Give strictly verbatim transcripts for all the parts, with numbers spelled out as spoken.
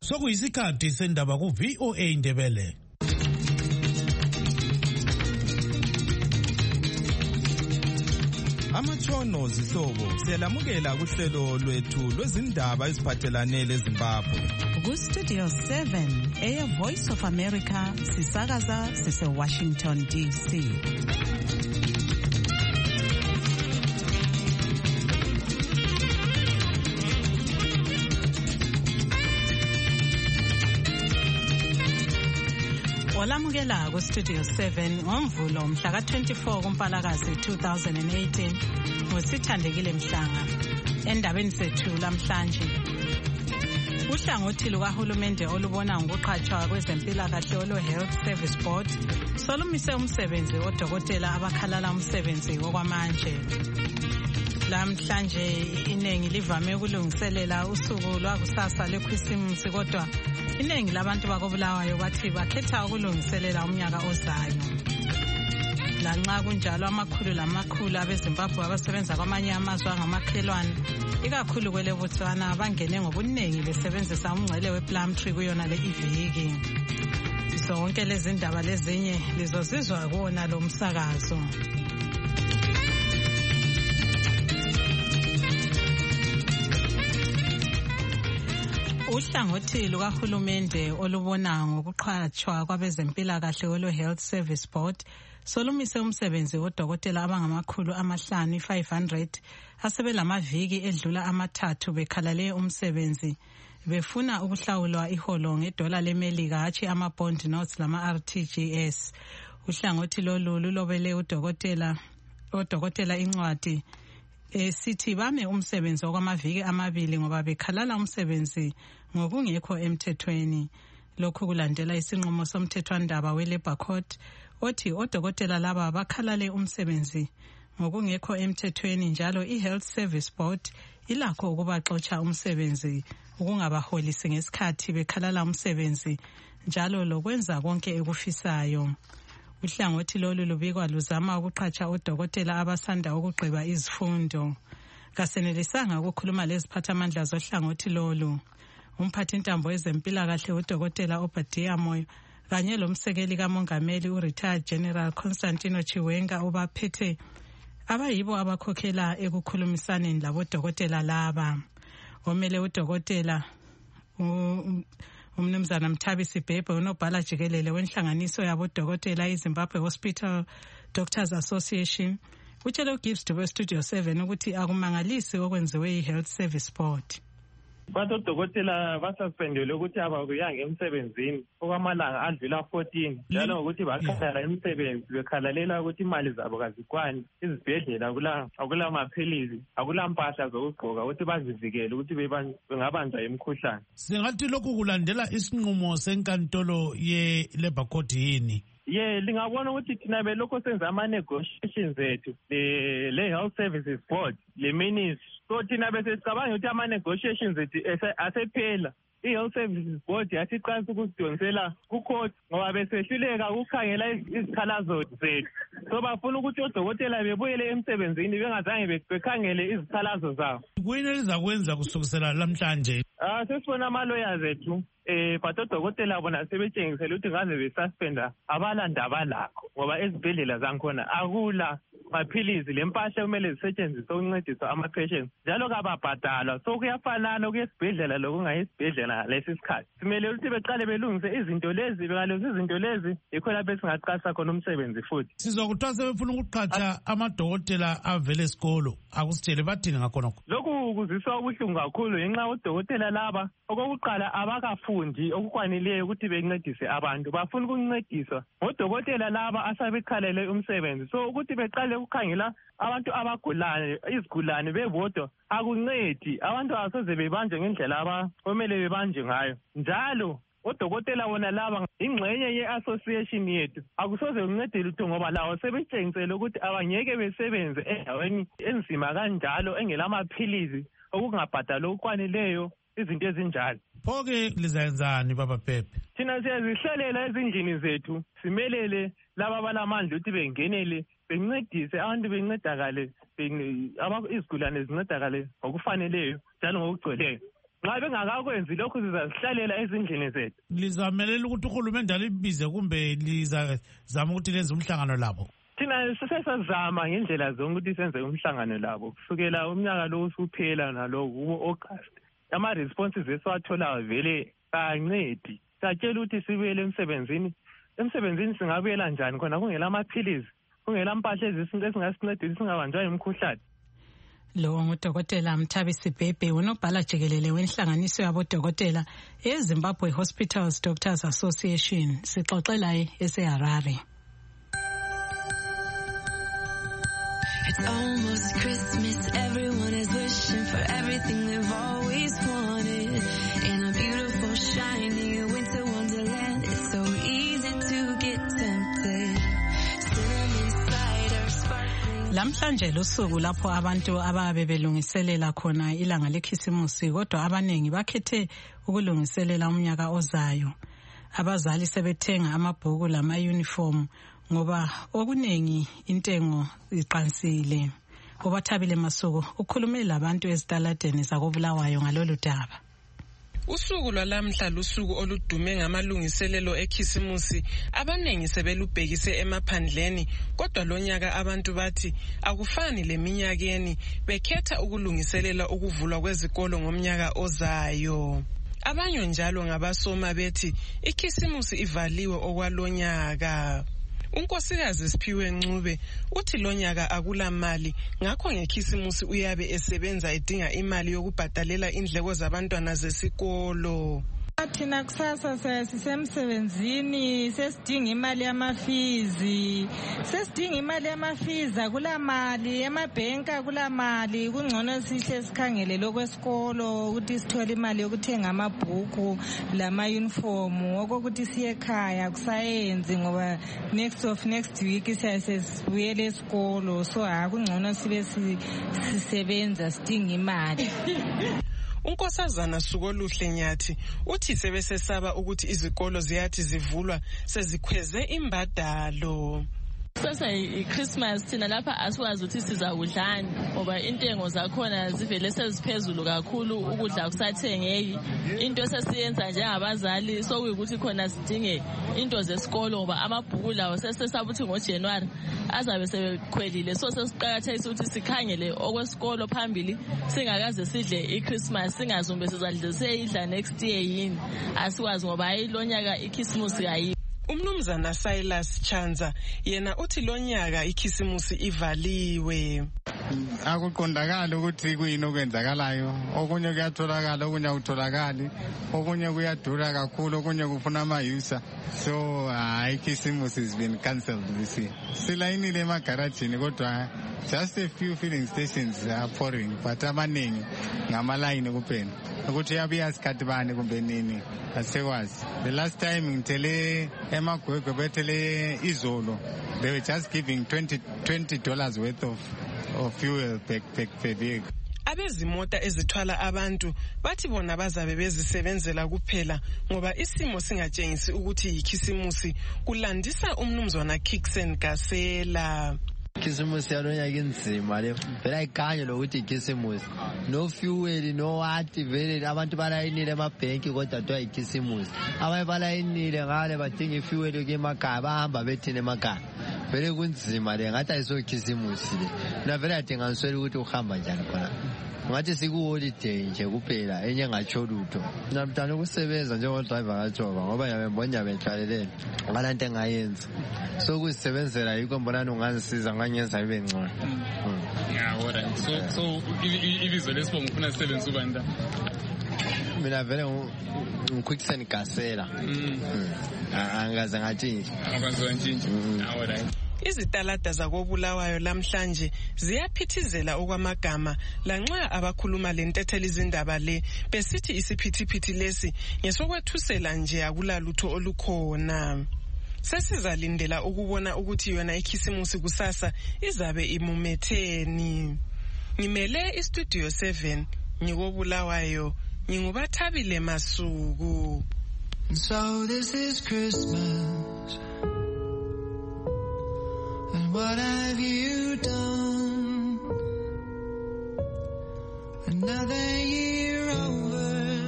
Sokuyisikhathi sendaba ku V O A Indebele. Amatshono zihlobo siyalamukela kuhlelo lwethu lwezindaba eziphathelane leZimbabwe. Ku Studio seven, Air Voice of America, sisakaza sise Washington D C. Olamukela ku Studio seven ngomvulo mhla ka twenty-four kuMpalakazi two thousand eighteen ngosithandekile Mhlanga. Endabeni sethu lamhlanje, uhlangothi lukahulumende olubona ngokuqhatshwa kwezempilakahle olo Health Service Board solumise umsebenzi odokotela abakhalala umsebenzi okwamanje. Lamhlanje iningi livame ukulungiselela usuku lwakusasa lekhrisimisi, kodwa iningi labantu bakobulawayo bathi bakhetha ukulungiselela umnyaka ozayo. Lanxa kunjalo, amakhulu lamakhulu abeZimbabwe abasebenza kwamanye amazwe angamakhelwane, ikakhulu kwele Botswana, bangene ngobuningi besebenzisa umngcele wePlumtree kuyona le iviki. Zonke lezi ndaba lezinye lizozizwa kuwona lo msakazo. Uhlangothi lukahulumende olubona ngokuqhatshwa kwabezempilakahle olo Health Service Board solumise umsebenzi odokotela abangamakhulu amahlanu five hundred asebelamaviki edlula amathathu bekhalale umsebenzi befuna ukuhlawulwa iholo ngedola leMelika hatshi ama-bond notes lama-R T G S. Uhlangothi lolu lulobele udokotela odokotela incwadi esithi bame umsebenzi okwamaviki amabili ngoba bekhalala umsebenzi ngokungekho emthethweni. Lokhu kulandela isinqumo somthethwandaba we-Labour Court othi odokotela laba bakhalale umsebenzi ngokungekho emthethweni, njalo i-Health Service Board ilakho ukubaxotsha umsebenzi ukungabaholisi ngesikhathi bekhalala umsebenzi, njalo lokwenza konke ekufisayo. Uhlangothi lolu lubikwa luzama ukuqhatsha odokotela abasanda ukugqiba izifundo. Kasenelisanga ukukhuluma leziphathamandla zohlangothi lolu. Umphathi intambo yezempilakahle udokotela Obadiah Moyo kanye lomsekeli kamongameli u-Retired General Constantino Chiwenga ubaphethe abayibo abakhokhela ekukhulumisaneni labodokotela laba. Omele udokotela umnumzana Mthabisi Bhebhe, unobhala jikelele wenhlanganiso yabodokotela iZimbabwe Hospital Doctors Association, utshele uGibbs we Studio seven ukuthi akumangalisi okwenziwe i-Health Service Board. Badokotela basuspendele ukuthi abakuyanga emsebenzini okwamalanga adlula fourteen, njalo ukuthi bakhala emsebenzi bekhalalela ukuthi imali zabo kazikwani, izibhedlela akula akula maphilizi, akula mpahla zokugqoka ukuthi bazivikele ukuthi bengabanjwa imikhuhlane. Singathi lokhu kulandela isinqumo senkantolo ye-Labour Court yini? Ye lingabona ukuthi thina belokho senza ama negotiations ethu le le Health Services Board le ministry, so thina bese sicabanga ukuthi ama negotiations ethu asephela. I-Health Services Board yasiqalisa ukusidonsela ku-court ngoba besehluleka ukukhangela izikhalazo zethu, so bafuna ukuthi odokotela bebuyele emsebenzini bengazange bekhangele izikhalazo zabo. Kuyini elizakwenza kusukisela lamhlanje? Ah, sesibona ama-lawyers ethu eh but odokotela bona sebetshengisela ukuthi ngaze besuspenda abalandaba lakho ngoba ezibhedlela zankhona akula maphilizi lempahla kumele zisetshenziswe ukuncedisa ama-patients, njalo kababhadalwa, so kuyafanana kuyesibhedlela lokungayesibhedlela lesi sikhathi. Simele ukuthi beqale belungise izinto lezi, bengalungisa izinto lezi yikho lapho esingaqasa khona umsebenzi futhi. Sizokuthiwa sebefuna ukuqhatha amadokotela avele esikolo, akusitshele bathini ngakhonokho? Lokhu kuziswa ubuhlungu kakhulu ngenxa odokotela laba okokuqala abakafundi okukwanileyo ukuthi bencedise abantu, bafuna ukuncediswa ngodokotela laba asabekhalele umsebenzi, so ukuthi beqale ukukhangela abantu abagulayo izigulane bebodwa akuncedi. Abantu asoze bebanjwe ngendlela abamele bebanjwe ngayo, njalo odokotela bona laba ingxenye ye-association yethu akusoze uncede lutho ngoba lawo sebetshengisele ukuthi abangeke besebenze endaweni enzima kanjalo engelamaphilizi okungabhadala okukwanileyo izinto ezinjalo. Phoke lizayenzani baba Phephe? Thina siyazihlelela ezindlini zethu, simelele laba balamandla ukuthi bengenele bencedise abantu bencedakale, izigulane zincedakale ngokufaneleyo njalo ngokugcweleyo. Nxa bengakakwenzi lokhu sizasihlalela ezindlini zethu. Lizamelela ukuthi uhulumende alibize kumbe lizazama ukuthi lenze umhlangano labo? Thina sesazama ngendlela zonke ukuthi senze umhlangano labo kusukela umnyaka lo usuphela nalo ku-August. Ama responses esiwatholayo vele kancedi. Satshela ukuthi sibuyele emsebenzini. Emsebenzini singabuyela njani khona kungela amaphilizi, kungela mpahla ezingasincedisa singabanjwa imikhuhlane. Lo ngudokotela Mthabisi Bhebhe unobhala jikelele wenhlanganiso yabodokotela eZimbabwe Hospitals Doctors Association. Sixoxela eseHarare. It's almost Christmas, everyone is wishing for everything they've always wanted. In a beautiful, shiny winter wonderland, it's so easy to get tempted. Cinnamon cider, sparkling. Lamhlanje lusuku lapho abantu ababe belungiselela khona ilanga lekhisimusi, kodwa abanengi bakhethe ukulungiselela umnyaka ozayo. Abazali sebethenga amabhuku lama uniform ngoba okunengi intengo iqansile. Obathabile Masuku ukhulume labantu ezitaladeni zakobulawayo ngalolu daba. Usuku lwalamhla lusuku oludume ngamalungiselelo ekhisimusi. Abanengi sebelubhekise emaphandleni, kodwa lonyaka abantu bathi akufani leminyakeni, bekhetha ukulungiselela ukuvulwa kwezikolo ngomnyaka ozayo. Abanye njalo ngabasoma bethi ikhisimusi ivaliwe okwalonyaka. Unkosikazi Siphiwe Ncube uthi lonyaka akula mali, ngakho ngekhisimusi uyabe esebenza edinga imali yokubhadalela indleko zabantwana zesikolo. Thina kusasa sisemsebenzini sesidinga imali yamafizi sesidinga imali yamafizi akula mali emabhenka akula mali kungcono sihle sikhangele lokwesikolo ukuthi sithole imali yokuthenga amabhuku lama uniform okokuthi siye ekhaya kusayenzi ngoba next of next week siyasebuyele esikolo so akungcono sibe sisebenza sidinga imali. Unkosazana Sukoluhle Nyathi uthi sebesesaba ukuthi izikolo ziyathi zivulwa sezikhweze imbadalo. Sasa iChristmas thina lapha asiwazi ukuthi sizakudlani ngoba intengo zakhona zivele seziphezulu kakhulu, ukudla kusathengeki. Into sesiyenza njengabazali sokuyukuthi khona sidinge into zesikolo ngoba amabhuku lawo sesesaba ukuthi ngoJanuary azabe sebekhwelile, so sesiqakathekisa ukuthi sikhangele okwesikolo phambili singakaze sidle iChristmas, singazumbe sizadle seyidla next year yini asiwazi ngoba ayilonyaka iChristmas kayi. Umnumzana Silas Chanza yena uthi lonyaka ikhisimusi ivaliwe. Akuqondakala ukuthi kuyini okwenzakalayo, okunye kuyatholakala okunye akutholakali, okunye kuyadura kakhulu, okunye kufuna ama-user. So hayi ikhisimusi has been cancelled this year. Silayinile emagarajini kodwa just a few filling stations are pouring, but amaningi ngamalayini kuphela ukuthi yabuya sikhathi bani kumbe nini asekwazi. The last time ngithele emagwegwe bethele izolo, they were just giving twenty dollars worth of of fuel per, per, per vehicle. Abezimota ezithwala abantu bathi bona bazabe bezisebenzela kuphela ngoba isimo singatshengisi ukuthi yikhisimusi. Kulandisa umnumzwana Kixen Gasela. Ikhisimusi yalonyaka inzima le vele ayikhanye lokuthi ikhisimusi, no fuel no what, vele abantu balayinile emabhenki kodwa kuthiwa ikhisimusi. Abanye balayinile ngale badinga ifuel emakhaya bahamba bethina emakhaya. Vele kunzima le ngathi ayisokhisimusi le, na vele adinga ngiswele ukuthi uhamba njani khona. Ngathi siku-holiday nje kuphela enye ngatsho lutho. Namtana ukusebenza njengodriver kaJoba ngoba yabembona bethwalelene ngalanto engayenza, so kuzisebenzela yikho mbonana ungangisiza nganyenza ibe ngcono. Yeah, alright. So so ibizo lesibongo ufuna sisebenza ubani da? Mina vele ngiQuicksen Gasela. Angaze ngathi akwazi ntshintshe. Alright. Izitalada zakobulawayo lamhlanje ziyaphithizela okwamagama lanxa abakhuluma lentethela izindaba le besithi isiphithiphithi lesi ngesokwethusela nje akulalutho olukhona. Sesizalindela ukubona ukuthi yona ikhisimusi kusasa izabe imumetheni. Ngimele istudio seven ngikobulawayo, ngingubathabile Masuku. So this is Christmas. And what have you done? Another year over,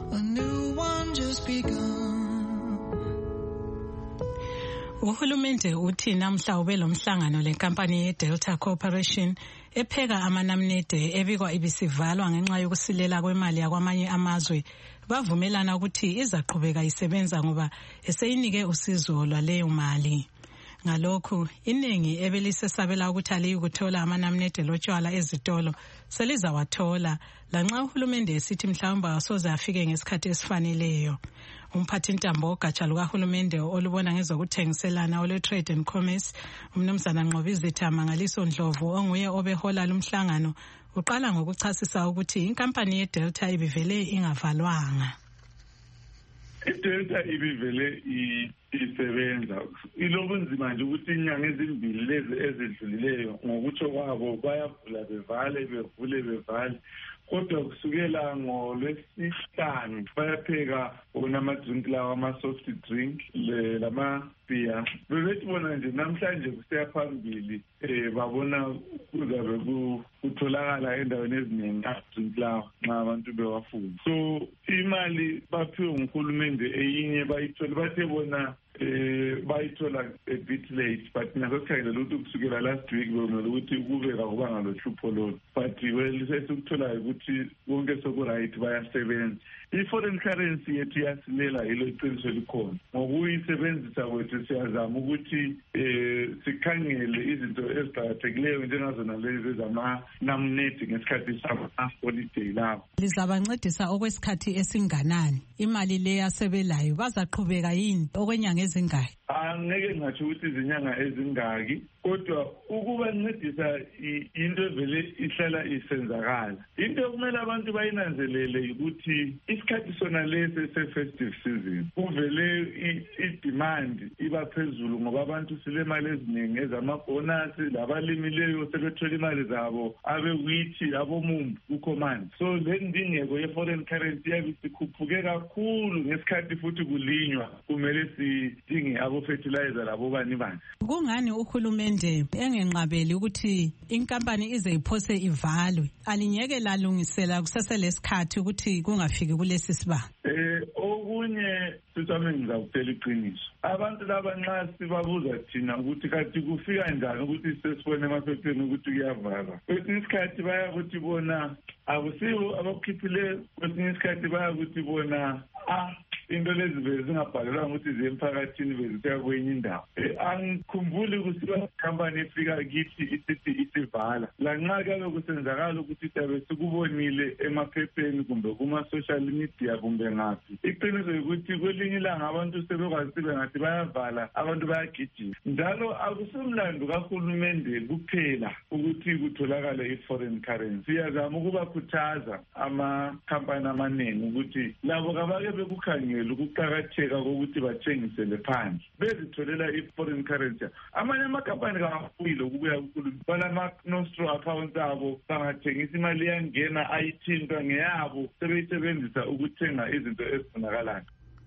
a new one just begun. Uhulumende uthi namhla ube lomhlangano lenkampani yeDelta Corporation epheka amanamnede ebikwa ibisivalwa ngenxa yokusilela kwemali yakwamanye amazwe. Bavumelana ukuthi izaqhubeka isebenza ngoba eseyinike usizo lwaleyo mali. Ngalokho iningi ebelisesabela ukuthi aliyikuthola amanamnede lotshwala ezitolo selizawathola lanxa uhulumende esithi mhlawumbe asoze afike ngesikhathi esifaneleyo. Umphathi ntambo ogatsha lukahulumende olubona ngezokuthengiselana ole Trade and Commerce umnumzana Nqobizitha Mangaliso Ndlovu onguye obehola lumhlangano uqala ngokuchasisa ukuthi inkampani yeDelta ibivele ingavalwanga. iDelta ibivele isebenza ilobunzima nje ukuthi inyanga ezimbili lezi ezidlulileyo ngokutsho kwabo bayavula bevale bevule bevale kodwa kusukela ngolwesihlanu bayapheka onama-drink lawa ama-soft drink lama-beer bebethi bona nje namhlanje kuseya phambili um babona kuzabe kutholakala endaweni eziningi ama-drink lawa nxa abantu bewafuna. So imali baphiwe nguhulumende eyinye bayithole bathe bona eh bayithola a bit late but nasokukhangela ukuthi kusukela last week bomele ukuthi kube akubanga lohlupho lolo but well sesukuthola ukuthi konke soku-right bayasebenza. I-foreign currency yethu yasilela yilo iqiniso likhona ngokuyisebenzisa kwethu siyazama ukuthi eh sikhangele izinto eziqakathekileyo njengazona lezi ezama-namnedi ngesikhathi sama-holiday lawo. Lizabancedisa okwesikhathi esinganani? Imali le yasebelayo bazaqhubeka yini okwenyanga ezingaki? Angeke ngathi ukuthi izinyanga ezingaki kodwa ukubancedisa into evele ihlala isenzakala. Into okumele abantu bayinanzelele ukuthi isikhathi sona lesi se-festive season kuvele i-demand iba phezulu ngoba abantu silemali eziningi ezamabhonasi labalimileyo sebethola imali zabo abe-wheat abomumbu kucommand. So le ndingeko ye-foreign currency yabe sikhuphuke kakhulu ngesikhathi futhi kulinywa kumele sidinge abo-fertilizer labo bani bani. Kungani uhulumende engenqabeli ukuthi inkampani ize iphose ivalwe alinyeke lalungisela kuseselesikhathi ukuthi kungafiki kulesi sibanga? Eh okunye sithame ngizakutshela iqiniso. Abantu laba nxa sibabuza thina ukuthi kathi kufika njani ukuthi sesibone emaphepheni ukuthi kuyavalwa. Kwesinye isikhathi baya ukuthi bona akusiwo abakukhiphileyo, kwesinye isikhathi baya ukuthi bona ah into lezi vele zingabhalelwanga ukuthi ziye emphakathini beziteka kwenye indawo. Angikhumbuli ukuthi ikhampani efika kithi isithi isivala lanxa kabe kusenzakala ukuthi siyabe sikubonile emaphepheni kumbe kuma-social media kumbe ngaphi. Iqiniso ukuthi kwelinye ilanga abantu sebekwazi sibe ngathi bayavala abantu bayagijima. Njalo akusumlando kahulumende kuphela ukuthi kutholakale i-foreign currency. Siyazama ukubakhuthaza amakhampani amaningi ukuthi labo kabake bekukhangela ukuqakatheka kokuthi bathengisele phandle bezitholela i-foreign currency. Amanye amakhampani kawafuyile ukubuya kukhulumeni balama-nostro accounts abo bangathengisa imali yangena ayithintwa ngeyabo sebeyisebenzisa ukuthenga izinto ezifunakalayo.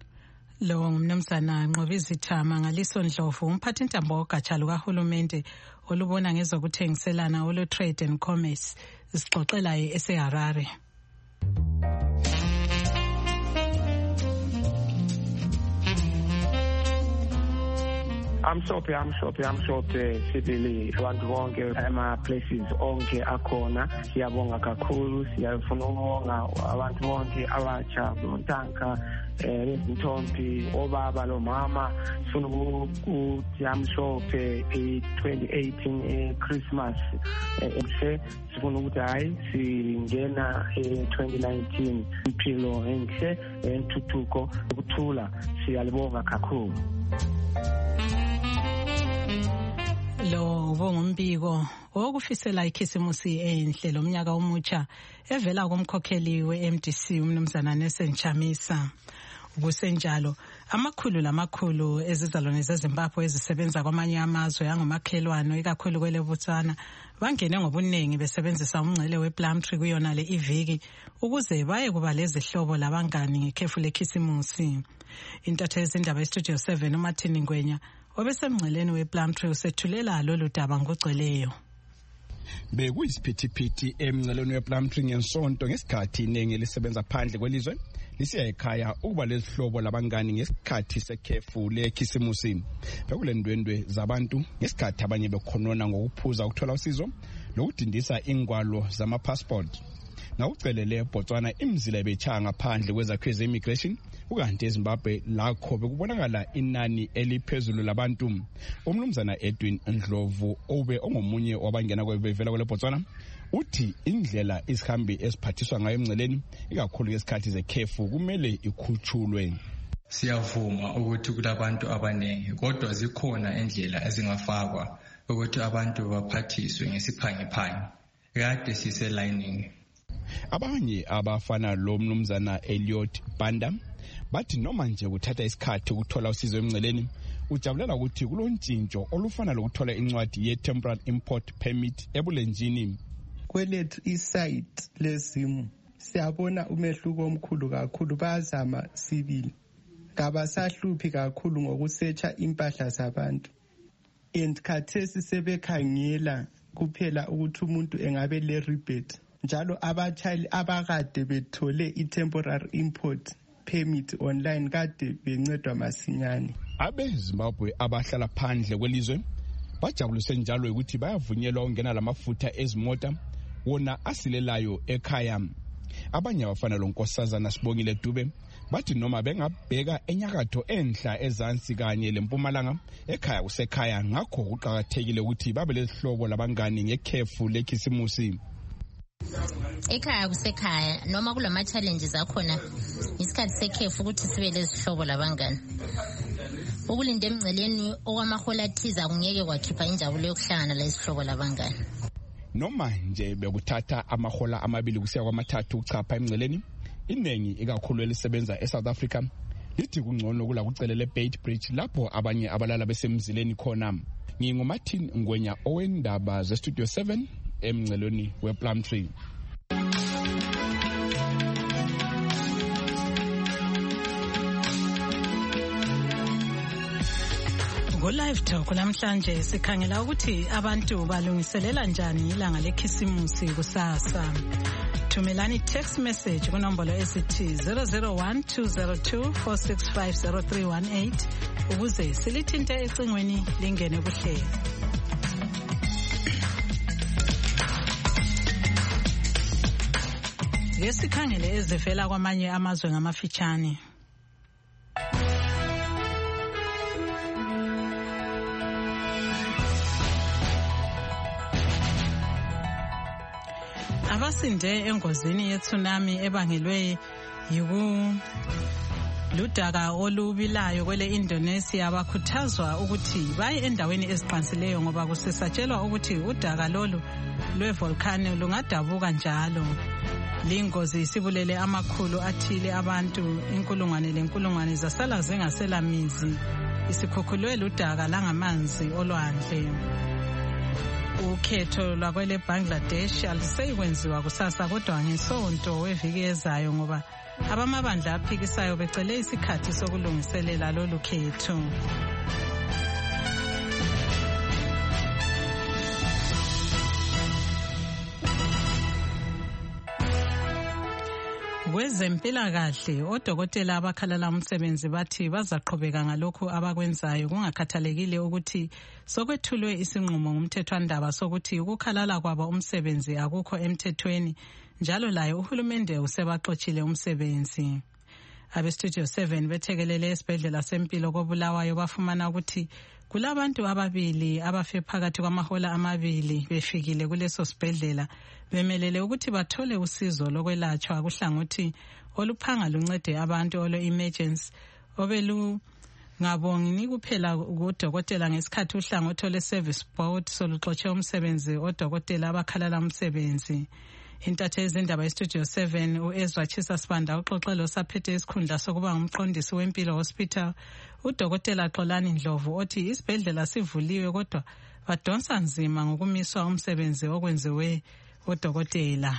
Lo ngumnumzana Nqobizitha Mangaliso Ndlovu umphathi ntambo ogatsha lukahulumende olubona ngezokuthengiselana olo Trade and Commerce sixoxela eseHarare. Amhlophe amhlophe amhlophe sibili abantu bonke ama-places onke akhona siyabonga kakhulu siyafuna ukubonga abantu bonke abatsha bontanka lezintombi obaba lomama sifuna ukuthi amhlophe i-twenty eighteen e-Christmas emhle sifuna ukuthi hayi singena e-twenty nineteen impilo enhle entuthuko ukuthula siyalibonga kakhulu. Lo bongumbiko okufisela ikhisimusi enhle lomnyaka omutsha evela komkhokheli we-M D C umnumzana Nelson Chamisa. Kusenjalo amakhulu lamakhulu ezizalwane zeZimbabwe ezisebenza kwamanye amazwe angomakhelwane ikakhulu kwele Botswana bangene ngobuningi besebenzisa umngcele wePlumtree kuyona le iviki ukuze baye kuba lezihlobo labangani ngekhefu lekhisimusi. Intatheli zindaba eStudio seven uMartin Ngwenya obesemngceleni wePlumtree usethulela lolu daba ngogcweleyo. Bekuyisiphithiphithi emngceleni wePlumtree ngensonto ngesikhathi iningi lisebenza phandle kwelizwe lisiya ekhaya ukuba lezihlobo labangani ngesikhathi sekhefu lekhisimusi. Bekulendwendwe zabantu ngesikhathi abanye bekhonona ngokuphuza ukuthola usizo lokudindisa ingwalo zama-passport. Ngawucelele Botswana imizila ebechaya ngaphandle kwezakhiwo ze-immigration, ukanti eZimbabwe lakho bekubonakala inani eliphezulu labantu. Umnumzana Edwin Ndlovu obe ongomunye wabangena kwebevela kwele Botswana uthi indlela isihambi esiphathiswa ngayo emngceleni ikakhulu ngesikhathi zekhefu kumele ikhutshulwe. Siyavuma ukuthi kulabantu abaningi, kodwa zikhona indlela ezingafakwa ukuthi abantu baphathiswe ngesiphangiphangi. Kade siselining. Abanye abafana lo mnumzana Elliot Banda bathi noma nje kuthatha isikhathi ukuthola usizo emngceleni, ujabulela ukuthi kulontshintsho olufana lokuthola incwadi ye-temporary import permit ebulenjini. Kwelethu isite lezimo siyabona umehluko omkhulu kakhulu, bayazama sibili kabasahluphi kakhulu ngokusearcha impahla zabantu, and khathesi sebekhangela kuphela ukuthi umuntu engabe le rebate. Njalo abatshayeli abakade bethole i-temporary import permit online kade bencedwa masinyane. Abe Zimbabwe abahlala phandle kwelizwe bajabulise njalo ukuthi bayavunyelwa ukungena lamafutha ezimota wona asilelayo ekhaya. Abanye abafana lonkosazana Sibongile Dube bathi noma bengabheka enyakatho enhla ezansi kanye lempumalanga, ekhaya kusekhaya, ngakho kuqhakathekile ukuthi babe lezihlobo labangani ngekhefu lekhisimusi. Ekhaya kusekhaya noma kulama challenges akhona isikhathi sekhefu ukuthi sibe lezihlobo labangani. Ukulinda emngceleni okwamahola athiza kungeke kwakhipha injabulo yokuhlangana lezihlobo labangani. Noma nje bekuthatha amahola amabili kusiya kwamathathu ukuchapha emngceleni, inengi ikakhulu elisebenza eSouth Africa lithi kungcono kula kucelele Bait Bridge lapho abanye abalala besemzileni khona. NginguMartin Ngwenya owendaba ze Studio seven emngceleni wePlumtree. Go-live talk namhlanje sikhangela ukuthi abantu balungiselela njani ilanga lekhisimusi kusasa. Thumelani text message kunombolo esithi zero zero one two zero two four six five zero three one eight ukuze silithinte ecingweni lingene kuhlelo. Ngesikhangele ezivela kwamanye amazwe ngamafitshane. Abasinde engozini ye-tsunami ebangelwe yiku ludaka olubilayo kwele Indonesia bakhuthazwa ukuthi baye endaweni eziqansileyo ngoba kusisatshelwa ukuthi udaka lolu lwevolcano lungadabuka njalo. Lingozi isibulele amakhulu athile abantu, inkulungwane lenkulungwane zasala zingasela mizi, isikhukhulwe ludaka langamanzi olwandle. Ukhetho lwakwele Bangladesh alusekwenziwa kusasa kodwa ngesonto weviki ezayo ngoba abamabandla aphikisayo becele isikhathi sokulungiselela lolu khetho. Kwezempilakahle odokotela abakhalala umsebenzi bathi bazaqhubeka ngalokhu abakwenzayo kungakhathalekile ukuthi sokwethulwe isinqumo ngumthethwandaba sokuthi ukukhalala kwabo umsebenzi akukho emthethweni, njalo laye uhulumende usebaxotshiile umsebenzi. Abe Studio seven bethekelele esibhedlela sempilo koBulawayo bafumana ukuthi kulabantu ababili abafe phakathi kwamahola amabili befikile kuleso sibhedlela bemelele ukuthi bathole usizo lokwelatshwa kuhlangothi oluphanga luncede abantu olo emergency obelu ngabongi kuphela udokotela ngesikhathi uhlangothi le service board soluxotshe umsebenzi odokotela abakhalala umsebenzi. Intathe izindaba eStudio seven uEzra Chisa Sibanda uxoxe lo saphethe isikhundla sokuba ngumqondisi wempilo hospital udokotela Xolani Ndlovu othi isibhedlela sivuliwe kodwa badonsa nzima ngokumiswa umsebenzi okwenziwe udokotela.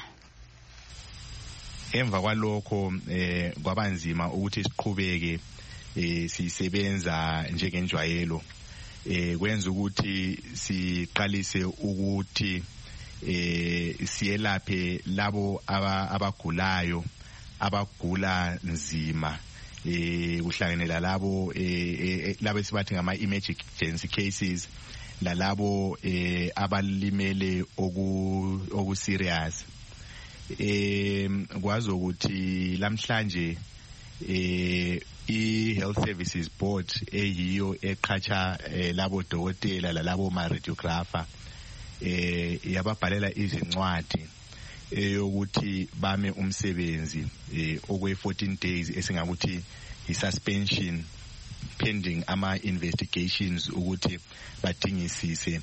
Emva kwalokho eh kwabanzima ukuthi siqhubeke eh sisebenza njengenjwayelo eh kwenza ukuthi siqalise ukuthi eh siyelaphe labo abagulayo abagula nzima eh kuhlanganela labo eh labo esibathi ngama emergency cases lalabo eh abalimele oku oku serious eh kwazi ukuthi lamhlanje eh i-Health Services Board eyiyo eqhatsha eh, labo dokotela lalabo ma radiographer eh yababhalela izincwadi eyokuthi bame umsebenzi eh okwe fourteen days esingakuthi i-suspension pending ama investigations ukuthi badingisise.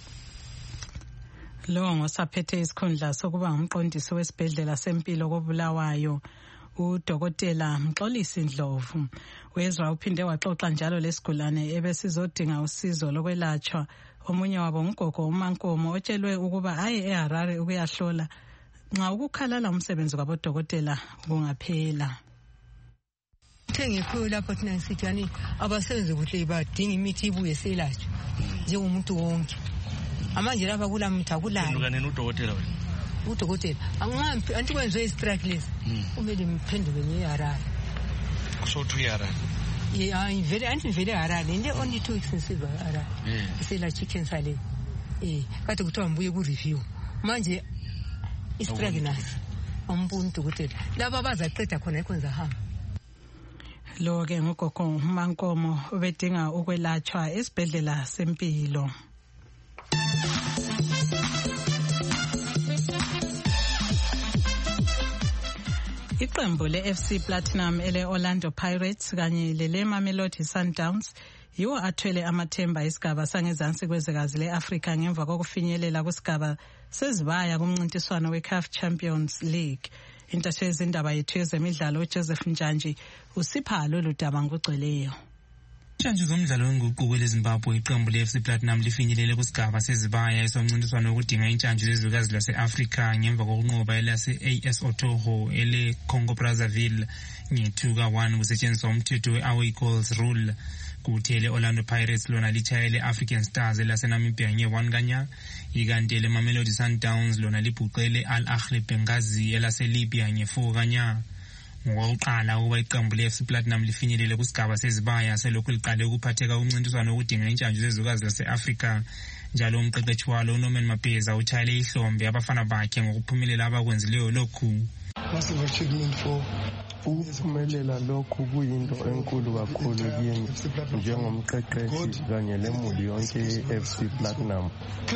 Lo ngosaphethe isikhundla sokuba ngumqondisi wesibhedlela sempilo koBulawayo uDokotela Mxolisi Ndlovu. Wezwa uphinde waxoxa njalo lesigulane ebesizodinga usizo lokwelatshwa. Omunye wabo ngugogo uMankomo otshelwe ukuba aye eHarare ukuyahlola nxa ukukhalala umsebenzi kwabodokotela kungaphela. Thengekho lapho thina ngisithi yani abasebenzi kuhle badinga imithi ibuye selatshwe njengomuntu wonke. Amanje lapha kula mtha kulala. Ndukane nodokotela wena. Udokotela angampi anti kwenziwe istrike lezi kumele mphenduke ngeHarare. So to Harare. Yeah, I'm very anti very Harare. Inde only two weeks since Harare. Isela chicken salad. Eh, kade kuthiwa mbuye ku review. Manje istrike nasi. Umbuntu udokotela. Laba bazaqeda khona ikwenza hamba. Lo ke ngogogo uMankomo obedinga ukwelatshwa esibhedlela sempilo. Iqembu le-F C Platinum ele Orlando Pirates kanye lele Mamelodi Sundowns yiwo athwele amathemba isigaba sangezansi kwezwekazi le-Afrika ngemva kokufinyelela kusigaba sezibaya kumncintiswano we-C A F Champions League. Intatheli yezindaba yethu yezemidlalo uJoseph Njanji usipha lolu daba ngokugcweleyo. Isitshantshi zomdlalo wenguquko leZimbabwe iqembu le-F C Platinum lifinyelele kusigaba sezibaya esomncintiswano wokudinga intshantshi zezwekazi lase-Afrika ngemva kokunqoba elase-A S Otoho ele-Congo Brazzaville nge-two ka one kusetshenziswa umthetho we-away goals rule. Kuthi ele-Orlando Pirates lona litshayele African Stars elase-Namibia nge-one kanya, ikanti ele-Mamelodi Sundowns lona libhuqele Al Ahly Benghazi elase-Libya nge-four kanya. Ngokuqala ukuba iqembu le-F C Platinum lifinyelele kusigaba sezibaya selokhu liqale ukuphatheka kumncintiswano wokudinga intshantshi zezwekazi lase-Afrika. Njalo umqeqeshi walo uNorman Mapeza utshayele ihlombe abafana bakhe ngokuphumelela abakwenzileyo lokhu. Massive achievement for ukuphumelela lokhu kuyinto enkulu kakhulu kimi njengomqeqeshi kanye lemuli yonke ye-F C Platinum.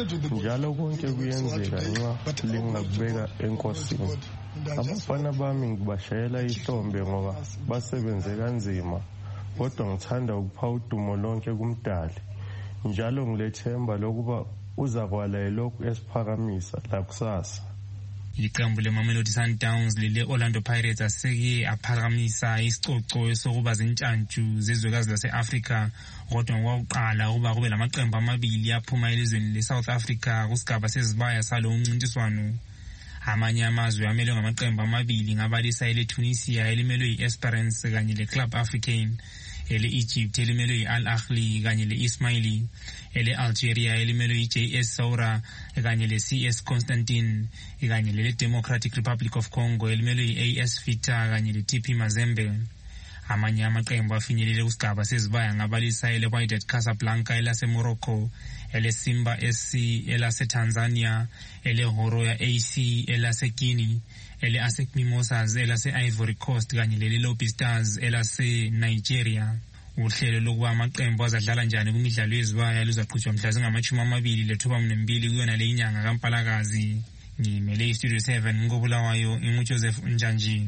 Njalo konke kuyenzeka nxa lingakubeka enkosini. Abafana bami ngibashayela ihlombe ngoba basebenze kanzima, kodwa ngithanda ukupha udumo lonke kumdali. Njalo ngilethemba lokuba uzakwala elokhu esiphakamisa lakusasa. Iqembu le-Mamelodi Sundowns lele-Orlando Pirates aseke aphakamisa isicoco sokuba zintshantshi zezwekazi lase-Afrika, kodwa ngokwakuqala ukuba kube lamaqembu amabili aphuma elizweni le-South Africa kusigaba sezibaya salo umncintiswano. Amanye amazwe amelwe ngamaqembu amabili ngabalisa ele-Tunisia elimelwe yi-Esperance kanye le-Club Africain, ele-Egypt elimelwe yi-Al Ahly kanye le-Ismaili, ele-Algeria elimelwe yi-J S Saoura kanye le-C S Constantine, kanye lele-Democratic Republic of Congo elimelwe yi-A S Vita kanye le-T P Mazembe. Amanye amaqembu afinyelele kusigaba sezibaya ngabalisa ele-Wydad Casablanca elase-Morocco, ele-Simba S C elase-Tanzania, ele-Horoya A C elase-Guinea, ele-ASEC Mimosas elase-Ivory Coast kanye lele-Lobby Stars elase-Nigeria. Uhlelo lokuba amaqembu azadlala njani kumidlalo yezibaya luzaqhutshwa mhla zingamashumi amabili lethuba mbili kuyona le inyanga kaMpalakazi. Ngimele iStudio seven ngoBulawayo inguJoseph Njanji.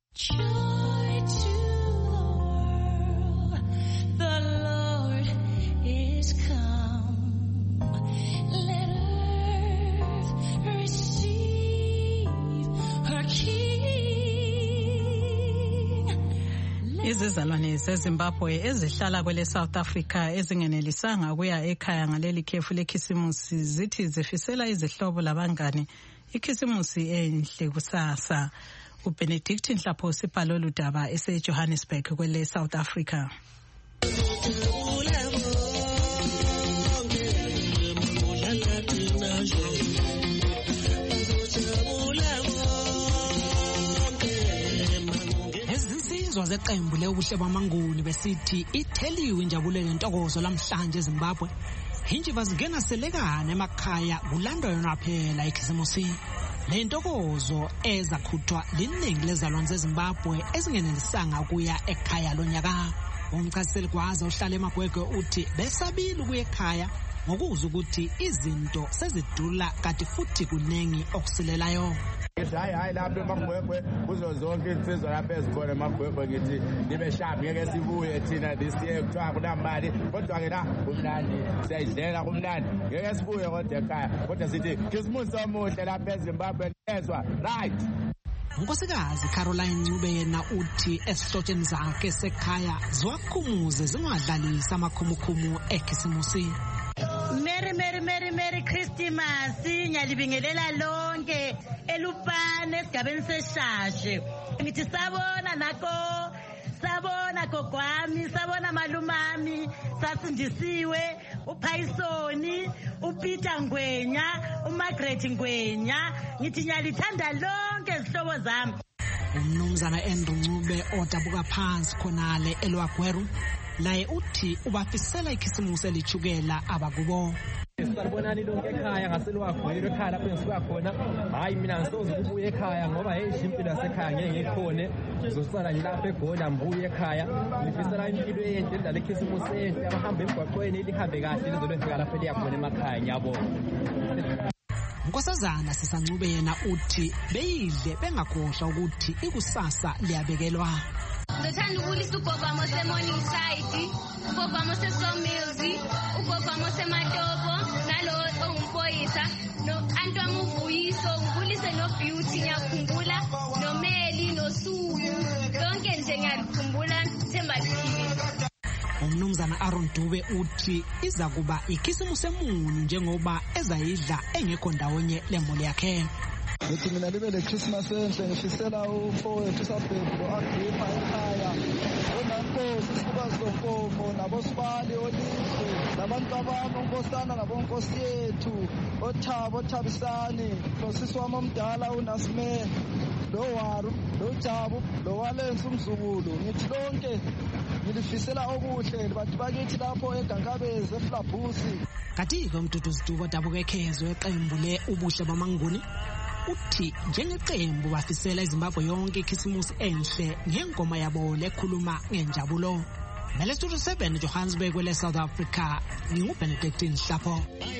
Izizalwane zeZimbabwe ezihlala kwele South Africa ezingenelisanga ukuya ekhaya ngaleli khefu lekhisimusi zithi zifisela izihlobo labangane ikhisimusi enhle kusasa. uBenedict Nhlapho sibhalo ludaba eseJohannesburg kwele South Africa. Insizwa zeqembu leUbuhle bamaNguni besithi itheliwe injabulo lentokozo lamhlanje eZimbabwe. Hinjiva zingena selekana emakhaya kulandwa yona phela ikhisimusi. Le ntokozo ezakhuthwa liningi lezalwane zeZimbabwe ezingenelisanga ukuya ekhaya lonyaka. Umchasiseli kwaza uhlala eMagwegwe uthi besabile ukuya ekhaya ngokuzwa ukuthi izinto sezidula kanti futhi kunengi okusilelayo. Hayi hayi lapha eMagwegwe kuzo zonke insizwa lapha ezikhona eMagwegwe ngithi nibe sharp ngeke sibuye thina this year kuthiwa kunamali kodwa ke la kumnandi siyayidlela kumnandi ngeke sibuye kodwa ekhaya kodwa sithi Christmas omuhle lapha eZimbabwe nezwa right. Unkosikazi Caroline Ncube yena uthi esihlotsheni zakhe sekhaya ziwakhumuze zingadlalisa amakhumukumu ekhisimusi. Merry Merry Merry Merry Christmas nyalibingelela lonke elupane esigabeni seshashe. Ngithi sabona nako sabona gogwami sabona malumami sasindisiwe uPhaisoni uPeter Ngwenya uMargaret Ngwenya ngithi nyalithanda lonke izihlobo zami. Umnumzana Andrew Ncube odabuka phansi khonale elwagweru laye uthi ubafisela ikhisimusi elichukela abakubo. Sibonani lonke ekhaya ngaselwagweru ekhaya lapho ngisuka khona hayi mina ngisoze ukubuye ekhaya ngoba hey impilo yasekhaya ngeke ngikhone ngizosala ngilapha eGola mbuye ekhaya ngifisela impilo enhle endala ikhisimusi enhle abahamba emgwaqweni lihambe kahle lizolofika lapho liyakhona emakhaya ngiyabona. Nkosazana Sisancube yena uthi beyidle bengakhohlwa ukuthi ikusasa liyabekelwa. Ngithanda ukulisa ugogo mose morning side, ugogo mose Somills, ugogo mose Matopo, nalo ongumpoyisa, no Antwami uVuyiso, ngibulise no Beauty ngiyakhumbula, no Meli no Suyu, konke nje ngiyakhumbula Themba Likhili. Umnumzana Aaron Dube uthi iza kuba ikhisimusi emunyu njengoba ezayidla engekho ndawonye lemuli yakhe. Ngithi mina libe le Christmas enhle ngifisela ufowethu sabhebhu Agrippa ekhaya. Onankosi sibukazi Nkomo nabosibali olihle nabantu abami unkosana nabonkosi yethu oThabo Thabisani nosisi wami omdala uNasme lo Waru lo Jabu lo Walensi umzukulu ngithi lonke ngilifisela okuhle bathi bakithi lapho eGankabeze eFlabusi. Kathi-ke uMduduzi Dubo odabuka ekhezo eqembu le Ubuhle bamaNguni uthi njengeqembu bafisela iZimbabwe yonke ikhisimusi enhle ngengoma yabo lekhuluma ngenjabulo. Mele Studio seven Johannesburg kwele South Africa nginguBenedictine Hlapho.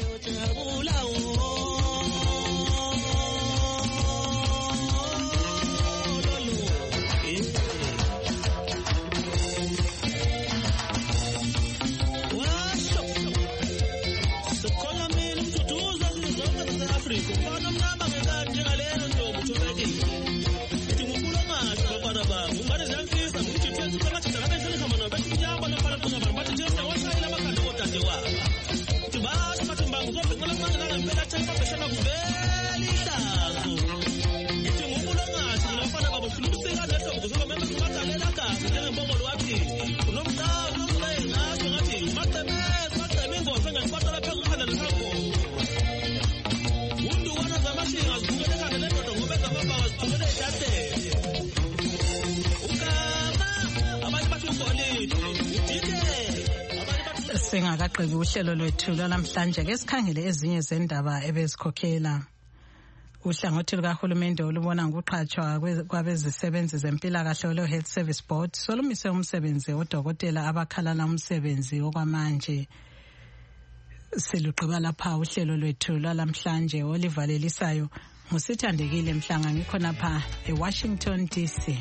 Singakaqebi uhlelo lwethu lwalamhlanje ke sikhangele ezinye zendaba ebezikhokhela. Uhlangothi lukahulumende olubona ngokuqhatshwa kwabezisebenzi zempilakahle olo Health Service Board solumise umsebenzi odokotela abakhalala umsebenzi okwamanje. Siluqhiba lapha uhlelo lwethu lwalamhlanje olivalelisayo ngusithandekile Mhlanga ngikhona pha eWashington D C.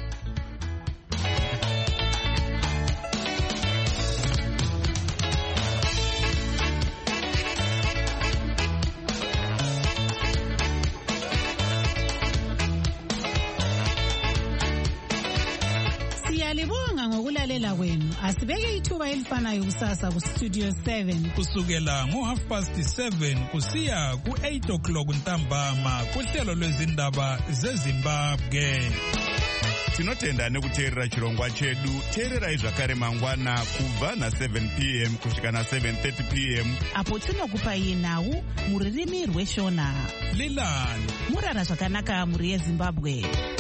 Siyalibonga ngokulalela kwenu. Asibeke ithuba elifanayo kusasa ku Studio seven kusukela ngo half past seven kusiya ku eight o'clock ntambama kuhlelo lwezindaba zeZimbabwe. Tinotenda nekuteerera chirongwa chedu. Teererai zvakare mangwana kubva na seven p m kusvika na seven thirty p m apo tinokupai nhau muririmi rweshona. Lilani murara zvakanaka muri yeZimbabwe.